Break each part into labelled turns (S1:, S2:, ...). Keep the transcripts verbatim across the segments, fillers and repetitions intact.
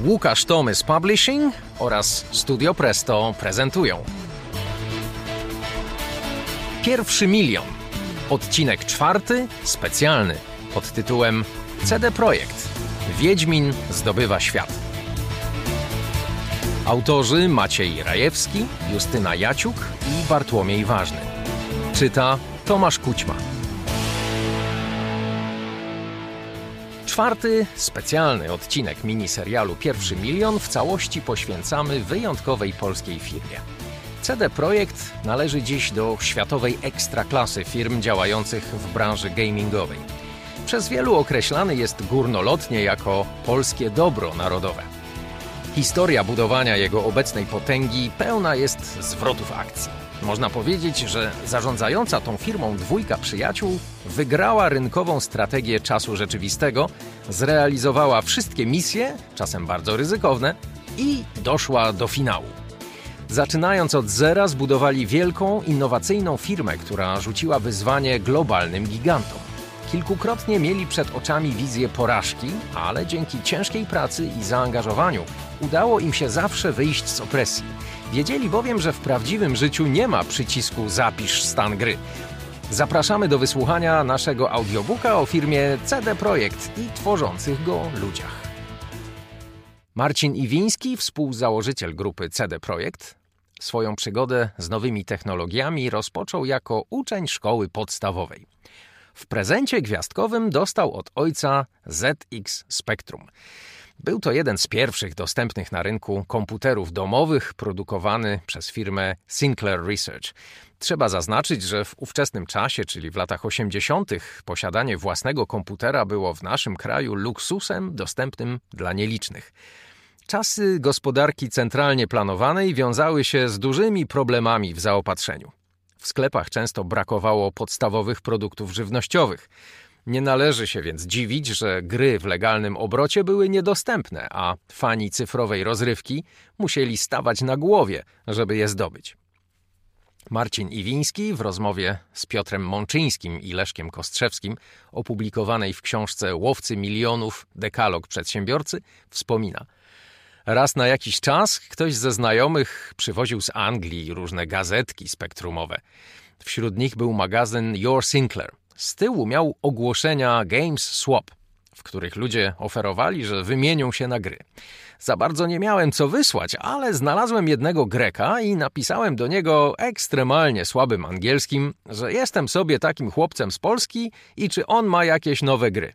S1: Łukasz Tomys Publishing oraz Studio Presto prezentują Pierwszy milion. Odcinek czwarty, specjalny, pod tytułem C D Projekt. Wiedźmin zdobywa świat. Autorzy Maciej Rajewski, Justyna Jaciuk i Bartłomiej Ważny. Czyta Tomasz Kućma. Czwarty, specjalny odcinek miniserialu Pierwszy milion w całości poświęcamy wyjątkowej polskiej firmie. C D Projekt należy dziś do światowej ekstraklasy firm działających w branży gamingowej. Przez wielu określany jest górnolotnie jako polskie dobro narodowe. Historia budowania jego obecnej potęgi pełna jest zwrotów akcji. Można powiedzieć, że zarządzająca tą firmą dwójka przyjaciół wygrała rynkową strategię czasu rzeczywistego, zrealizowała wszystkie misje, czasem bardzo ryzykowne, i doszła do finału. Zaczynając od zera, zbudowali wielką, innowacyjną firmę, która rzuciła wyzwanie globalnym gigantom. Kilkukrotnie mieli przed oczami wizję porażki, ale dzięki ciężkiej pracy i zaangażowaniu udało im się zawsze wyjść z opresji. Wiedzieli bowiem, że w prawdziwym życiu nie ma przycisku zapisz stan gry. Zapraszamy do wysłuchania naszego audiobooka o firmie C D Projekt i tworzących go ludziach. Marcin Iwiński, współzałożyciel grupy C D Projekt, swoją przygodę z nowymi technologiami rozpoczął jako uczeń szkoły podstawowej. W prezencie gwiazdkowym dostał od ojca Z X Spectrum. Był to jeden z pierwszych dostępnych na rynku komputerów domowych, produkowany przez firmę Sinclair Research. Trzeba zaznaczyć, że w ówczesnym czasie, czyli w latach osiemdziesiątych, posiadanie własnego komputera było w naszym kraju luksusem dostępnym dla nielicznych. Czasy gospodarki centralnie planowanej wiązały się z dużymi problemami w zaopatrzeniu. W sklepach często brakowało podstawowych produktów żywnościowych. Nie należy się więc dziwić, że gry w legalnym obrocie były niedostępne, a fani cyfrowej rozrywki musieli stawać na głowie, żeby je zdobyć. Marcin Iwiński w rozmowie z Piotrem Mączyńskim i Leszkiem Kostrzewskim, opublikowanej w książce Łowcy milionów, dekalog przedsiębiorcy, wspomina: raz na jakiś czas ktoś ze znajomych przywoził z Anglii różne gazetki spektrumowe. Wśród nich był magazyn Your Sinclair. Z tyłu miał ogłoszenia Games Swap, w których ludzie oferowali, że wymienią się na gry. Za bardzo nie miałem co wysłać, ale znalazłem jednego Greka i napisałem do niego ekstremalnie słabym angielskim, że jestem sobie takim chłopcem z Polski i czy on ma jakieś nowe gry.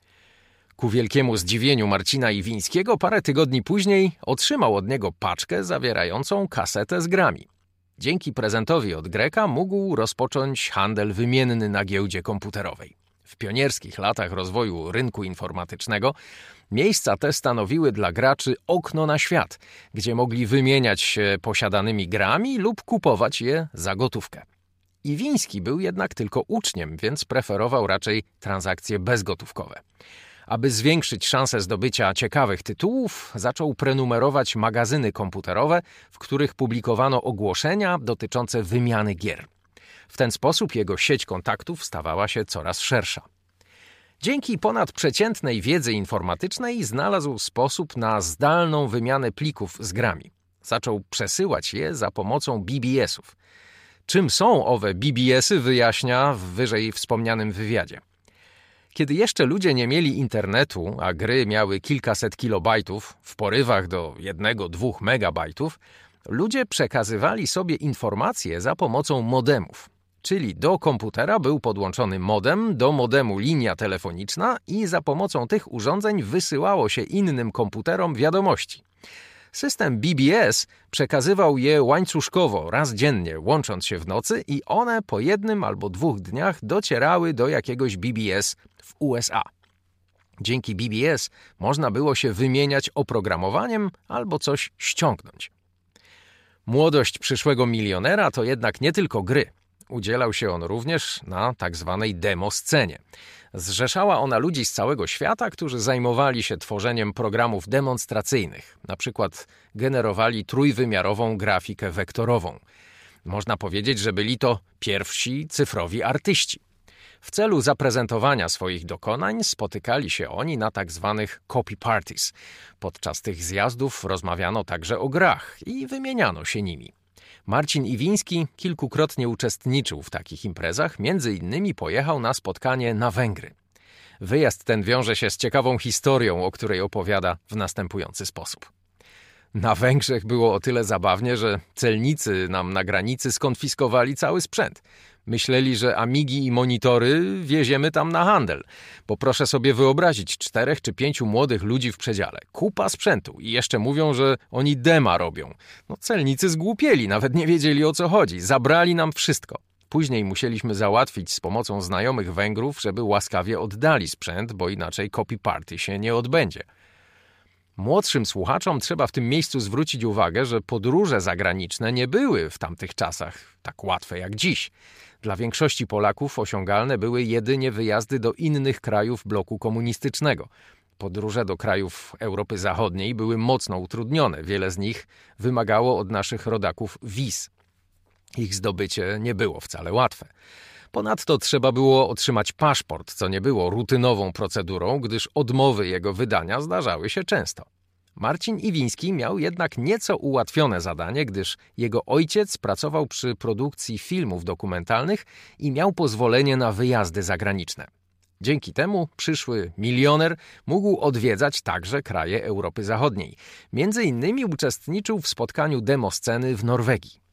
S1: Ku wielkiemu zdziwieniu Marcina Iwińskiego parę tygodni później otrzymał od niego paczkę zawierającą kasetę z grami. Dzięki prezentowi od Greka mógł rozpocząć handel wymienny na giełdzie komputerowej. W pionierskich latach rozwoju rynku informatycznego miejsca te stanowiły dla graczy okno na świat, gdzie mogli wymieniać się posiadanymi grami lub kupować je za gotówkę. Iwiński był jednak tylko uczniem, więc preferował raczej transakcje bezgotówkowe. Aby zwiększyć szanse zdobycia ciekawych tytułów, zaczął prenumerować magazyny komputerowe, w których publikowano ogłoszenia dotyczące wymiany gier. W ten sposób jego sieć kontaktów stawała się coraz szersza. Dzięki ponadprzeciętnej wiedzy informatycznej znalazł sposób na zdalną wymianę plików z grami. Zaczął przesyłać je za pomocą B B S-ów. Czym są owe B B S-y, wyjaśnia w wyżej wspomnianym wywiadzie. Kiedy jeszcze ludzie nie mieli internetu, a gry miały kilkaset kilobajtów, w porywach do jednego, dwóch megabajtów, ludzie przekazywali sobie informacje za pomocą modemów. Czyli do komputera był podłączony modem, do modemu linia telefoniczna i za pomocą tych urządzeń wysyłało się innym komputerom wiadomości. System B B S przekazywał je łańcuszkowo raz dziennie, łącząc się w nocy, i one po jednym albo dwóch dniach docierały do jakiegoś B B S w U S A. Dzięki B B S można było się wymieniać oprogramowaniem albo coś ściągnąć. Młodość przyszłego milionera to jednak nie tylko gry. Udzielał się on również na tak zwanej demo scenie. Zrzeszała ona ludzi z całego świata, którzy zajmowali się tworzeniem programów demonstracyjnych, na przykład generowali trójwymiarową grafikę wektorową. Można powiedzieć, że byli to pierwsi cyfrowi artyści. W celu zaprezentowania swoich dokonań spotykali się oni na tak zwanych copy parties. Podczas tych zjazdów rozmawiano także o grach i wymieniano się nimi. Marcin Iwiński kilkukrotnie uczestniczył w takich imprezach, między innymi pojechał na spotkanie na Węgry. Wyjazd ten wiąże się z ciekawą historią, o której opowiada w następujący sposób. Na Węgrzech było o tyle zabawnie, że celnicy nam na granicy skonfiskowali cały sprzęt. Myśleli, że Amigi i monitory wieziemy tam na handel, bo proszę sobie wyobrazić czterech czy pięciu młodych ludzi w przedziale, kupa sprzętu i jeszcze mówią, że oni dema robią. No celnicy zgłupieli, nawet nie wiedzieli o co chodzi, zabrali nam wszystko. Później musieliśmy załatwić z pomocą znajomych Węgrów, żeby łaskawie oddali sprzęt, bo inaczej copy party się nie odbędzie. Młodszym słuchaczom trzeba w tym miejscu zwrócić uwagę, że podróże zagraniczne nie były w tamtych czasach tak łatwe jak dziś. Dla większości Polaków osiągalne były jedynie wyjazdy do innych krajów bloku komunistycznego. Podróże do krajów Europy Zachodniej były mocno utrudnione. Wiele z nich wymagało od naszych rodaków wiz. Ich zdobycie nie było wcale łatwe. Ponadto trzeba było otrzymać paszport, co nie było rutynową procedurą, gdyż odmowy jego wydania zdarzały się często. Marcin Iwiński miał jednak nieco ułatwione zadanie, gdyż jego ojciec pracował przy produkcji filmów dokumentalnych i miał pozwolenie na wyjazdy zagraniczne. Dzięki temu przyszły milioner mógł odwiedzać także kraje Europy Zachodniej. Między innymi uczestniczył w spotkaniu demosceny w Norwegii.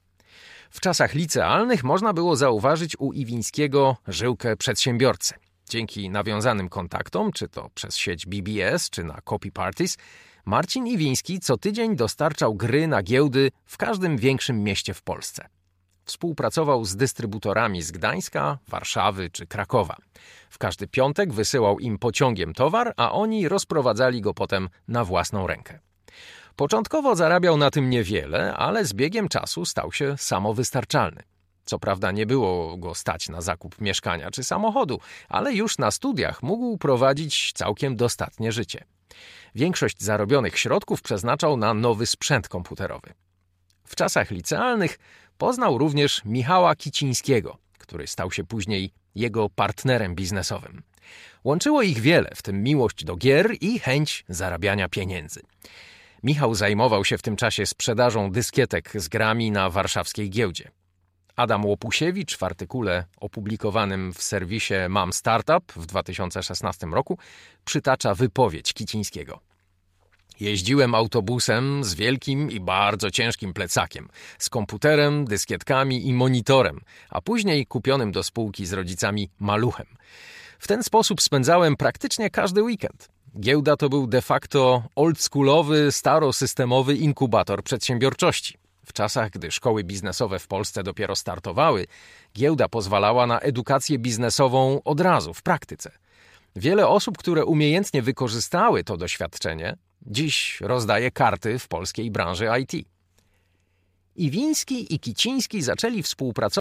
S1: W czasach licealnych można było zauważyć u Iwińskiego żyłkę przedsiębiorcy. Dzięki nawiązanym kontaktom, czy to przez sieć B B S, czy na copy parties, Marcin Iwiński co tydzień dostarczał gry na giełdy w każdym większym mieście w Polsce. Współpracował z dystrybutorami z Gdańska, Warszawy czy Krakowa. W każdy piątek wysyłał im pociągiem towar, a oni rozprowadzali go potem na własną rękę. Początkowo zarabiał na tym niewiele, ale z biegiem czasu stał się samowystarczalny. Co prawda nie było go stać na zakup mieszkania czy samochodu, ale już na studiach mógł prowadzić całkiem dostatnie życie. Większość zarobionych środków przeznaczał na nowy sprzęt komputerowy. W czasach licealnych poznał również Michała Kicińskiego, który stał się później jego partnerem biznesowym. Łączyło ich wiele, w tym miłość do gier i chęć zarabiania pieniędzy. Michał zajmował się w tym czasie sprzedażą dyskietek z grami na warszawskiej giełdzie. Adam Łopusiewicz w artykule opublikowanym w serwisie Mam Startup w dwa tysiące szesnastym roku przytacza wypowiedź Kicińskiego. Jeździłem autobusem z wielkim i bardzo ciężkim plecakiem, z komputerem, dyskietkami i monitorem, a później kupionym do spółki z rodzicami maluchem. W ten sposób spędzałem praktycznie każdy weekend. Giełda to był de facto oldschoolowy, starosystemowy inkubator przedsiębiorczości. W czasach, gdy szkoły biznesowe w Polsce dopiero startowały, giełda pozwalała na edukację biznesową od razu, w praktyce. Wiele osób, które umiejętnie wykorzystały to doświadczenie, dziś rozdaje karty w polskiej branży I T. Iwiński i Kiciński zaczęli współpracować